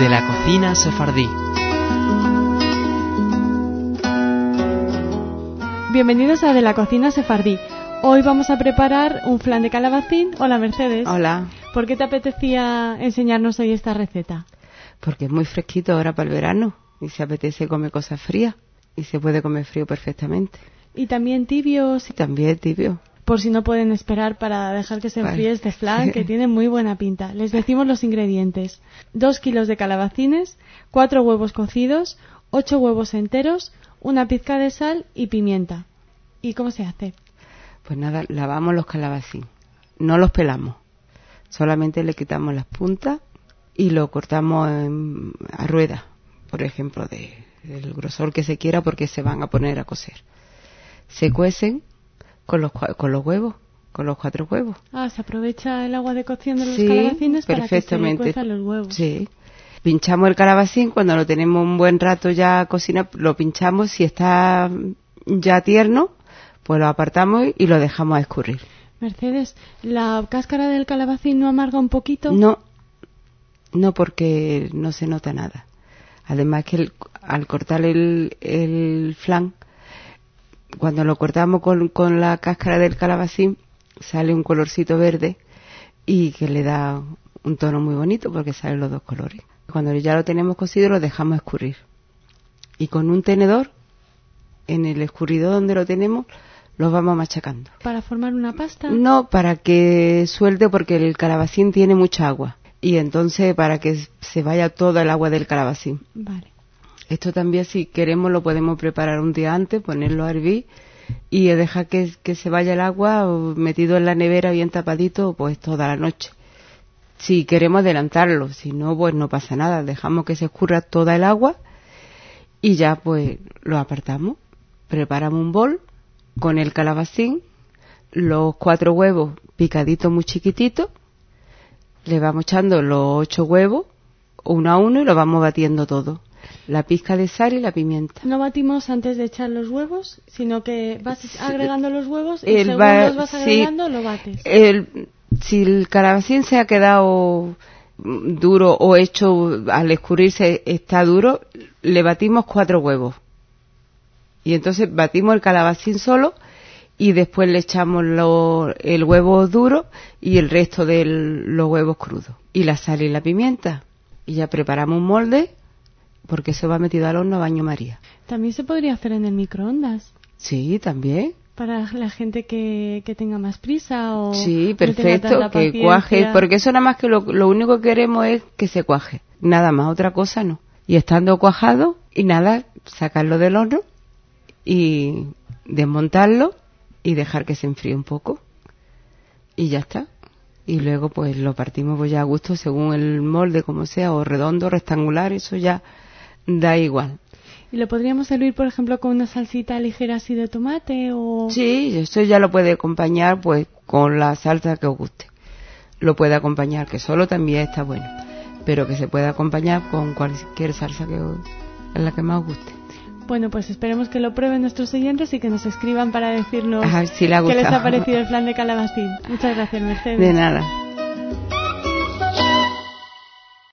de la cocina sefardí. Bienvenidos a De la cocina sefardí. Hoy vamos a preparar un flan de calabacín. Hola, Mercedes. Hola. ¿Por qué te apetecía enseñarnos hoy esta receta? Porque es muy fresquito ahora para el verano y se apetece comer cosas frías y se puede comer frío perfectamente. ¿Y también tibio? Sí, también tibio. Por si no pueden esperar para dejar que se enfríe este flan, que tiene muy buena pinta. Les decimos los ingredientes. 2 kilos de calabacines, 4 huevos cocidos, 8 huevos enteros, una pizca de sal y pimienta. ¿Y cómo se hace? Pues nada, lavamos los calabacines. No los pelamos. Solamente le quitamos las puntas y lo cortamos a ruedas, por ejemplo, del grosor que se quiera, porque se van a poner a cocer. Se cuecen con los huevos, con los 4 huevos. Ah, se aprovecha el agua de cocción de los calabacines para que se cuezan los huevos. Sí. Pinchamos el calabacín, cuando lo tenemos un buen rato ya cocinado, lo pinchamos. Si está ya tierno, pues lo apartamos y lo dejamos a escurrir. Mercedes, ¿la cáscara del calabacín no amarga un poquito? No, porque no se nota nada. Además que al cortar el flan, cuando lo cortamos con la cáscara del calabacín, sale un colorcito verde y que le da un tono muy bonito porque salen los dos colores. Cuando ya lo tenemos cocido, lo dejamos escurrir. Y con un tenedor, en el escurridor donde lo tenemos, lo vamos machacando. ¿Para formar una pasta? No, para que suelte, porque el calabacín tiene mucha agua. Y entonces para que se vaya toda el agua del calabacín. Vale. Esto también, si queremos, lo podemos preparar un día antes, ponerlo a hervir y dejar que se vaya el agua metido en la nevera bien tapadito pues toda la noche. Si queremos adelantarlo, si no, pues no pasa nada. Dejamos que se escurra toda el agua y ya pues lo apartamos. Preparamos un bol con el calabacín, los 4 huevos picaditos muy chiquititos, le vamos echando los 8 huevos uno a uno y lo vamos batiendo todo. La pizca de sal y la pimienta. No batimos antes de echar los huevos, sino que vas agregando los huevos y según los vas agregando lo bates. Si el calabacín se ha quedado duro o hecho al escurrirse está duro, le batimos 4 huevos. Y entonces batimos el calabacín solo y después le echamos el huevo duro y el resto de los huevos crudos. Y la sal y la pimienta. Y ya preparamos un molde, porque eso va metido al horno a baño María. También se podría hacer en el microondas. Sí, también. Para la gente que tenga más prisa o... Sí, perfecto, que cuaje, porque eso nada más que lo único que queremos es que se cuaje. Nada más, otra cosa no. Y estando cuajado, y nada, sacarlo del horno y desmontarlo y dejar que se enfríe un poco. Y ya está. Y luego pues lo partimos pues ya a gusto según el molde, como sea, o redondo, rectangular, eso ya da igual. ¿Y lo podríamos servir, por ejemplo, con una salsita ligera así de tomate o...? Sí, eso ya lo puede acompañar pues con la salsa que os guste. Lo puede acompañar, que solo también está bueno, pero que se puede acompañar con cualquier salsa en la que más os guste. Bueno, pues esperemos que lo prueben nuestros oyentes y que nos escriban para decirnos si les ha qué les ha parecido el flan de calabacín. Muchas gracias, Mercedes. De nada.